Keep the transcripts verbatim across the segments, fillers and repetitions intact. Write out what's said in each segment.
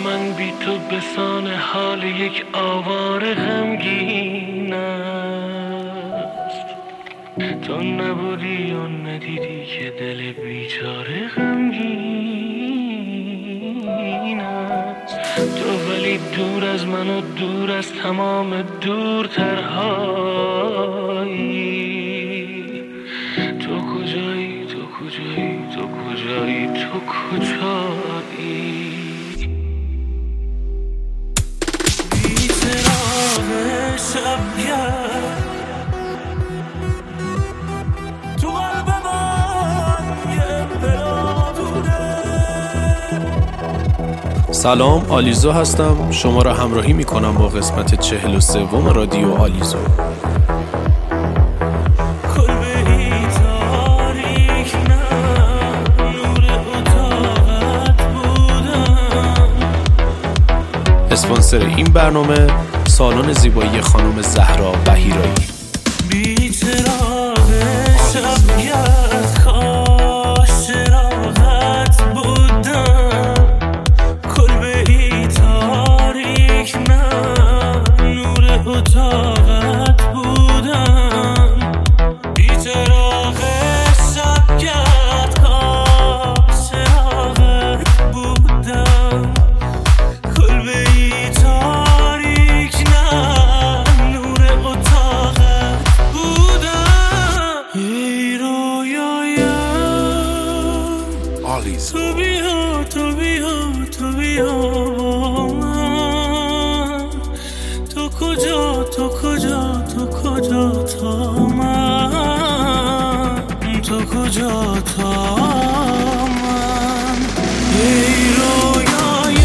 من بی تو بسان حال یک آواره غمگین است. تو نبودی و ندیدی که دل بیچاره غمگین است. تو ولی دور از من و دور از تمام دورترهایی. تو کجایی تو کجایی تو کجایی تو کجایی؟ سلام، آلیزو هستم. شما را همراهی می کنم با قسمت چهل و سوم رادیو آلیزو. اسپانسر این برنامه سالن زیبایی خانم زهرا بهیرایی. تو بیا تو بیا تو بیا با من. تو کجا تو کجا تو کجا تا من. تو کجا تا من. ای رویایم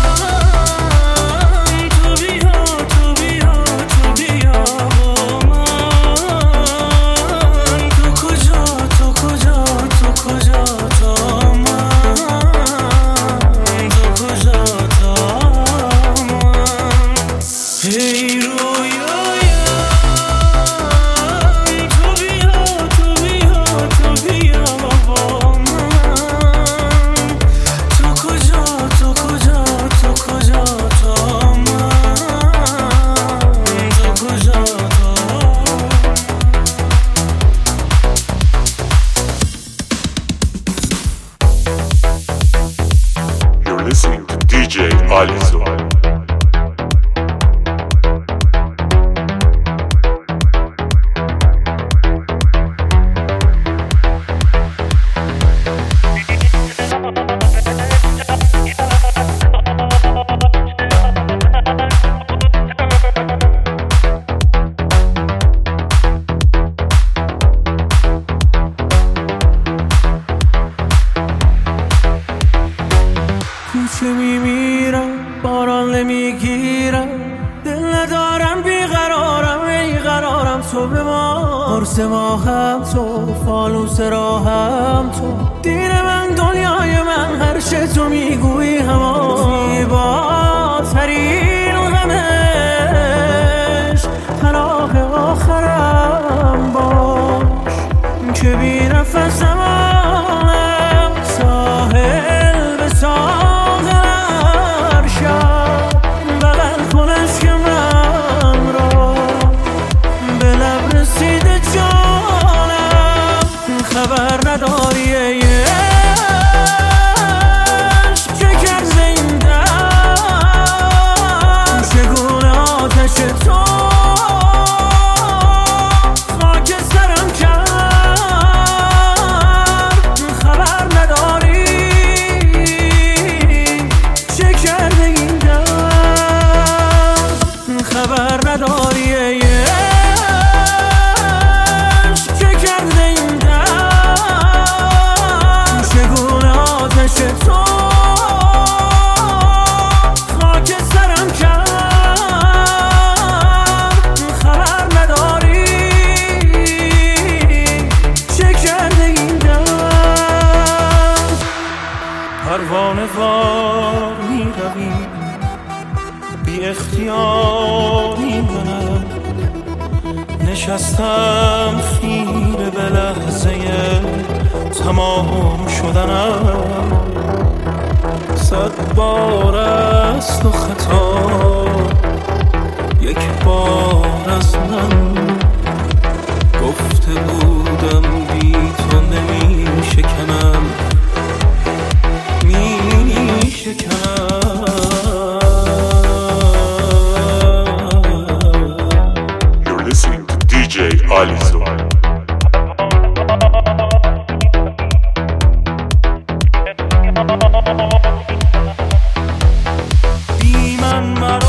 تو بیا تو بیا تو بیا با من. تو کجا تو کجا تو کجا تا listening to دی جی آلیزو. کوچه میمیرم باران نمیگیرم، دل ندارم بیقرارم ای قرارم. تو به ما قرص ماهم تو، فانوس راهم تو، دین من دنیای من، هر چه تو میگویی همان. زیباترین غمش طلاق آخرم باش که بی نفسم ساحل به ساحل خبر نداری ای عشق که کرده این دم، چگونه آتش تو خاک سرم کرد. خبر نداری چه کرده این دم، خبر نداری ای تو خاک سرم کرد. خبر نداری چه کرده این دم. پروانه وار میروی بی اختیار میمانم، نشستم خیره به لحظه تمام شدنم. صد بار دست و خطا یک بار از من گفته بودم بی تو نمی شکنم می شکنم. You're listening to دی جی Alizo. بی من مرا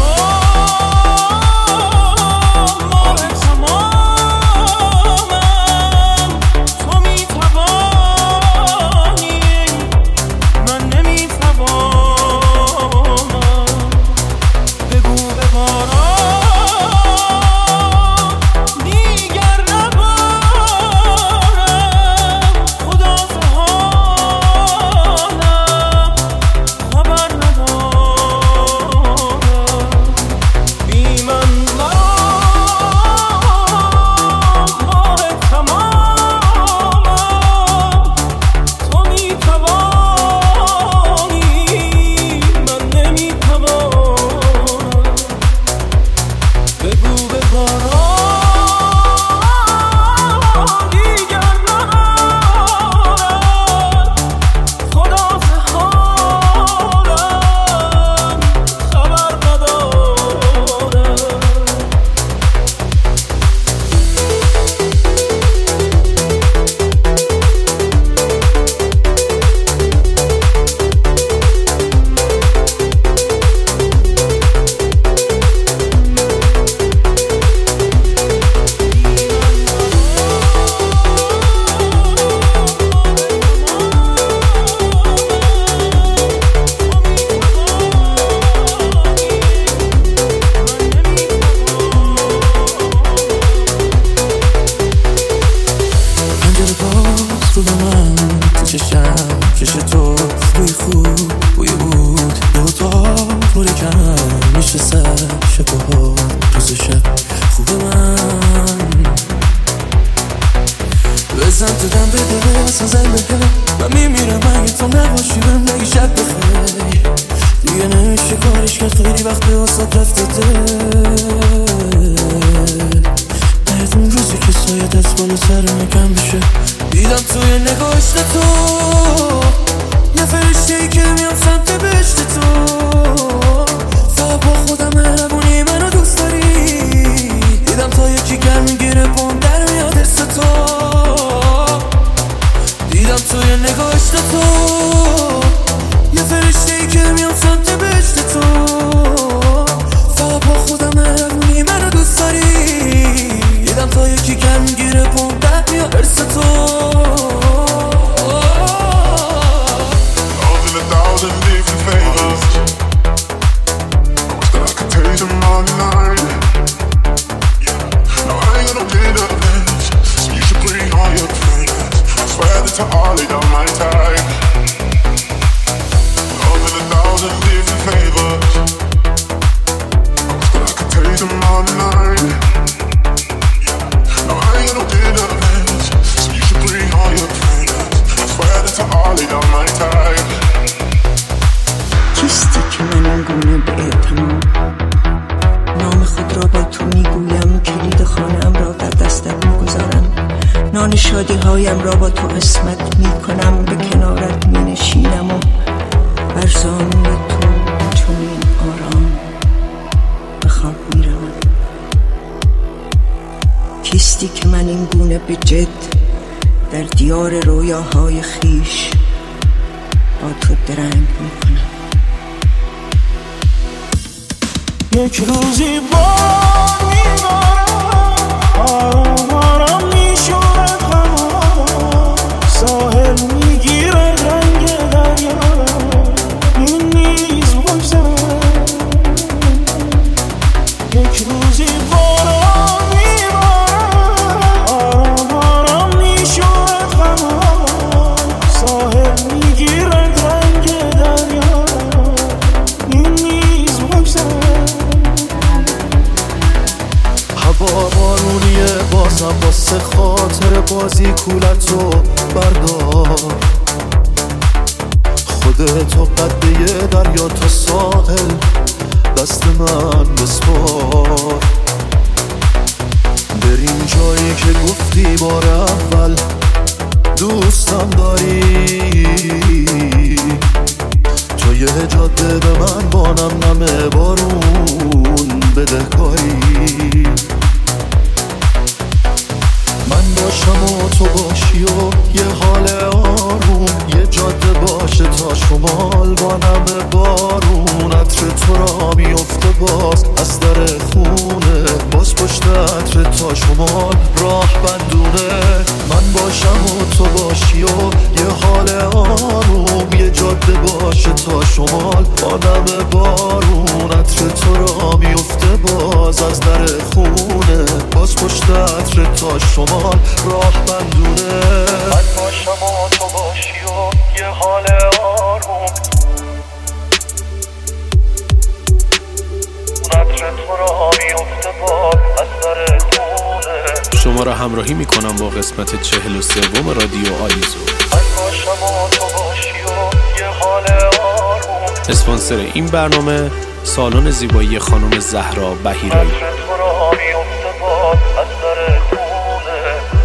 شادی هایم را با تو قسمت می کنم، به کنارت می نشینم و بر زانوی تو چنین آرام به خواب می روم. کیستی که من این گونه به جد در دیار رویاهای خیش با تو درنگ می کنم. یک روزی بار می بارم، آرام آرام می شود هوا، ساحل می گیرد رنگ دریا، این نیز بگذرد. یک روزی باران می بارم، آرام آرام می شود هوا، ساحل می گیرد رنگ دریا، این نیز بگذرد. هوا بارونیه بازم واسه خاطر بازی کولتو بردار، خودتو قده دریا تا ساحل دست من بسپار. بریم جایی که گفتی بار اول دوستم داری، تو یه جاده به من بانم نمه بارون بدهکاری. من باشم و تو باشی و یه حال آروم، یه جاده باشه تا شمال با نمه بارون. عطر تو را میفته باز از در خونه، باز پشت عطر تا شمال راه بندونه. من باشم و تو باشی و یه حال آروم، یه جاده باشه تا شمال با نمه بارون. عطر تو را میفته باز از در خونه، باز پشت عطر تا شمال راه بندونه. من باشم و تو باشی و یه حال آروم، عطر تو را میفته باز از در خونه. شما را همراهی میکنم با قسمت چهل و سوم رادیو آلیزو. من باشم و تو باشی و یه حال آروم. اسپانسر این برنامه سالن زیبایی خانم زهرا بهیرایی. عطر تو را میفته باز از در خونه.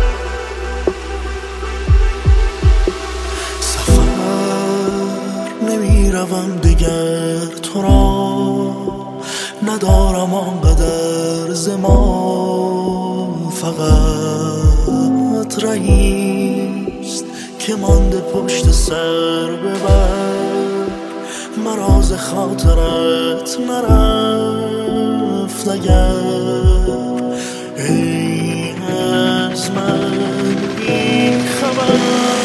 سفر نمیروم دیگر، تو را ندارم آنقدر زمان. فقط رهیست که مانده پشت سر ببر، مراز خاطرت نرفت اگر. این از من بی خبر،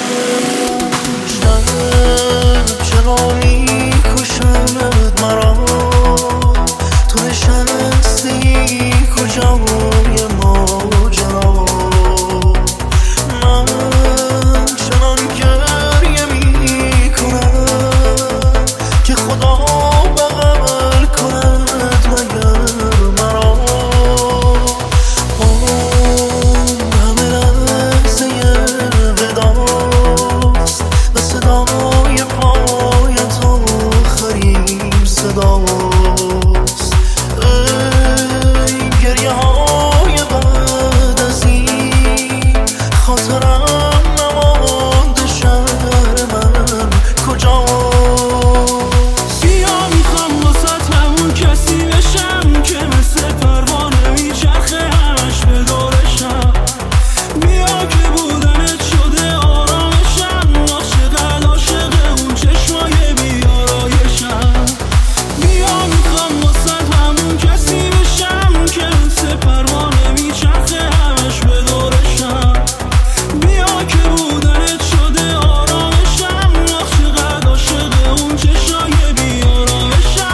شب چرا می کشند مرا، تو نشستی کجای ماجرا. من چنان گریه می کنم که خدا بغل کند مگر مرا. اون همه لحظه وداست و صدای پایت آخرین صداست. ای گریه های بعد از این، خاطرم نمانده شهر من کجاست. بیا میخوام واسه همون کسی بشم که مثل پروانه میچرخه همش به دورشم. بیا که بودنت شده آرامشم، عاشق عاشق اون چشمای بیارایشم. بیا میخوام واسه همون کسی بشم که مثل پروانه میچرخه همش به دورشم. بیا که بودنت شده آرامشم، عاشق عاشق اون چشمای بیارایشم.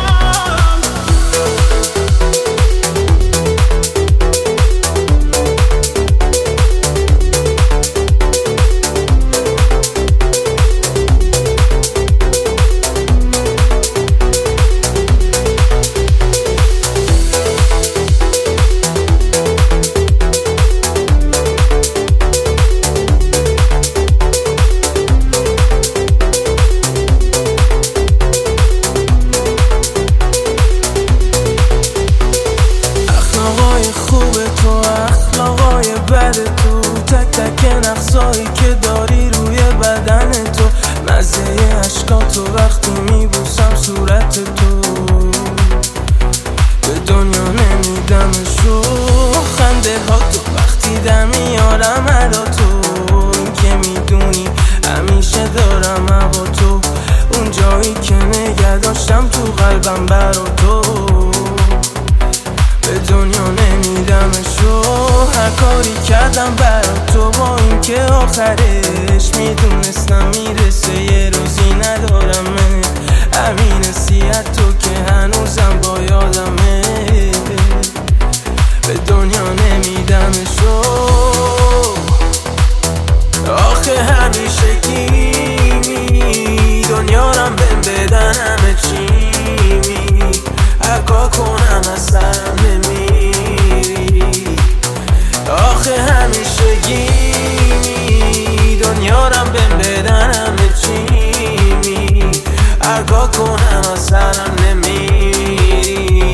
اخلاقای خوب تو، اخلاقای بد تو، تک تک نقصایی که داری روی بدن تو، مزه عشقاتو وقتی میبوسم صورت تو. به دنیا نمیدمشو خنده ها تو، وقتی دم میارم ادا تو. این که میدونی همیشه دارم هوا تو، اون جایی که نگه داشتم تو قلبم برا تو. به دنیا نمیدمشو، هر کاری کردم برا تو، با این که آخرش میدونستم میرسه یه روزی ندارمه. همین نصیحت تو که هنوزم با یادمه. به دنیا نمیدمشو، آخه همیشه گیمی دنیا رم بهم بدن همه چی می، اگاه کنم از سرم نمیری. آخه همیشه گیمی دنیا رم بهم بدن همه چی می، اگاه کنم از سرم نمیری.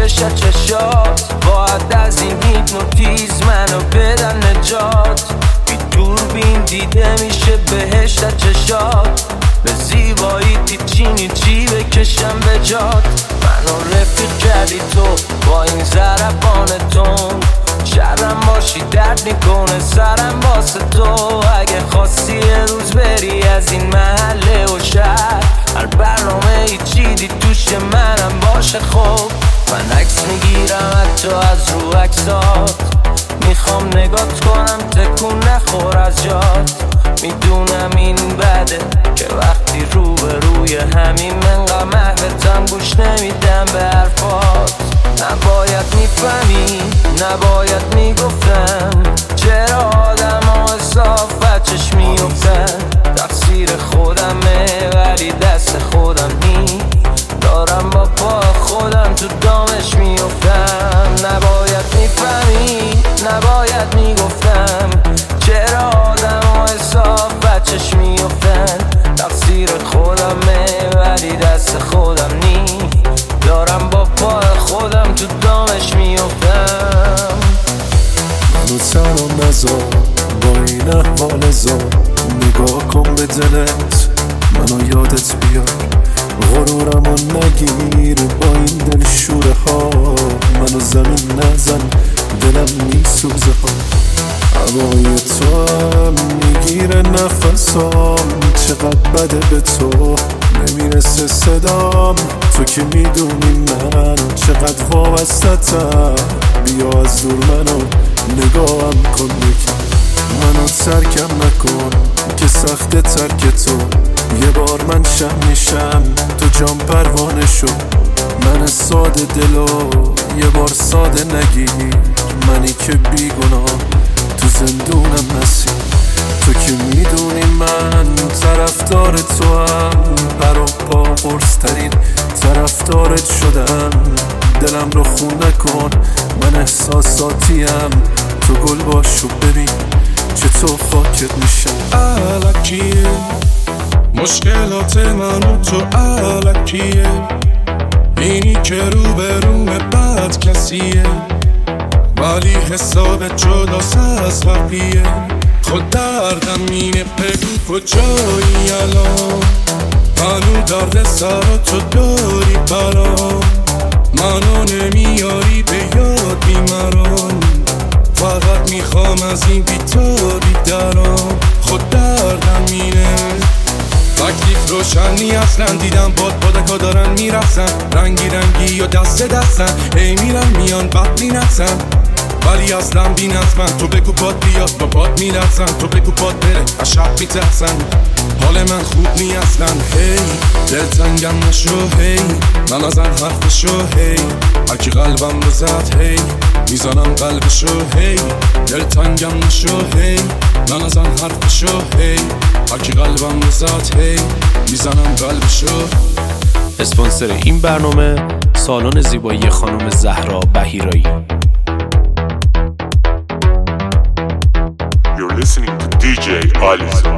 بهشت چشات، باید از این هیپنوتیز منو بدن نجات. بی دوربین دیده میشه بهشت چشات، به زیبایی تیچینی چی بکشم به جات. منو رفیق کردی تو با این ضربانتون، شرم باشی درد میکنه سرم واسه تو. اگه خواستی یه روز بری از این محله و شهر، هر برنامه ای چیدی توش منم باشه. خب من عکس میگیرم حتی از رو عکسات، میخوام نگات کنم تکون نخور از جات. میدونم این بده که وقتی رو به روی همین منقدر محبتم گوش نمیدم به حرفات. نباید میفهمی، نباید میگفتم، چرا آدم ها صاف بچش میفتن. تقصیر خودمه ولی دست خودم نی، دارم با پا خودم تو دامش میفتم. نباید میفهمی، نباید میگفتم، چرا آدم ها صاف بچش میفتن. تقصیر خودمه ولی دست خودم نی، دارم با پا خودم تو دامش میفتم. منو تنها نذار با این احوال زار، نگاه کن به دلت منو یادت بیار. غرورمو نگیر با این دل شوره ها، منو زمین نزن دلم میسوزه ها. هوای تو هم میگیره نفسام، چقدر بده به تو نمیرسه صدام. تو که میدونی من چقدر وابستتم، بیا از دور منو نگاهم کن یکم. منو ترکم نکن که سخت ترک تو، یه بار من شم میشم تو جام پروانه شو. من ساده دلو یه بار ساده نگیر، منی که بیگناه تو زندونم نسی. تو که میدونی من طرفدار تو هم، پر و پا قرص ترین طرفدارت شدم. دلم رو خون نکن من احساساتیم، تو گل باش و ببین چطور خاکت میشم. الکیه مشکلات من و تو، الکیه اینی که رو به رومه بد کسیه، ولی حسابت جداست از بقیه. خود دردم اینه بگو کجایی الان، منو درد سر تو داری برام. منو نمیاری به یاد بیماران، فقط میخوام از این بیتاری درام. خود دردم اینه تکلیف روشنی اصلا، دیدم باد بادکا دارن میرسن، رنگی رنگی و دست دستن، ای میرن میان بد مینسن، ولی اصلا بی نظمن. تو بگو باد بیاد با باد میلرزن، تو بگو باد بره از شب میترسن. حال من خوب نی اصلا، هی دلتنگم نشو، هی من ازن حرفشو، هی هرکی قلبم رو زد، هی میزنم قلبشو، هی دلتنگم نشو، هی من ازن حرفشو، هی هرکی قلبم رو زد، هی میزنم قلبشو. اسپانسر این برنامه سالن زیبایی خانم زهرا بهیرایی. You're listening to دی جی Alizo.